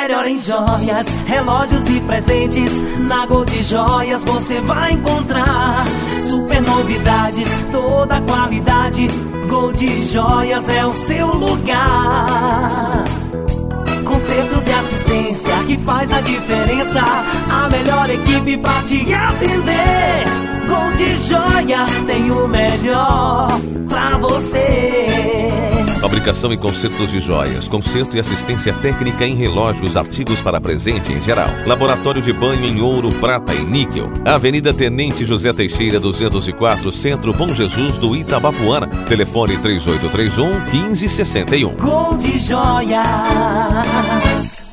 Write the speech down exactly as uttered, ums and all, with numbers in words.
melhor em joias, relógios e presentes. Na Gold Joias você vai encontrar super novidades, toda a qualidade. Gold Joias é o seu lugar. Concertos e assistência que faz a diferença. A melhor equipe pra te atender. Gold Joias tem o melhor pra você. Fabricação e consertos de joias, conserto e assistência técnica em relógios, artigos para presente em geral. Laboratório de banho em ouro, prata e níquel. Avenida Tenente José Teixeira, duzentos e quatro, Centro Bom Jesus do Itabapuana. Telefone três oito três um, um cinco seis um. Gold Joias.